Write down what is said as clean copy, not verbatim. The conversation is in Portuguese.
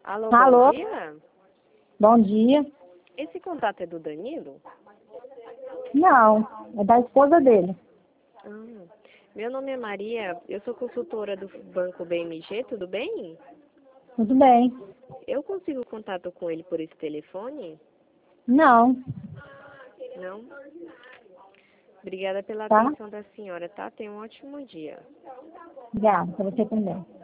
Alô, Alô? bom dia. Bom dia. Esse contato é do Danilo? Não, é da esposa dele. Ah, meu nome é Maria, eu sou consultora do Banco BMG, tudo bem? Tudo bem. Eu consigo contato com ele por esse telefone? Não, Não? Obrigada pela tá? atenção da senhora, tá? Tenha um ótimo dia. Obrigada, pra você também.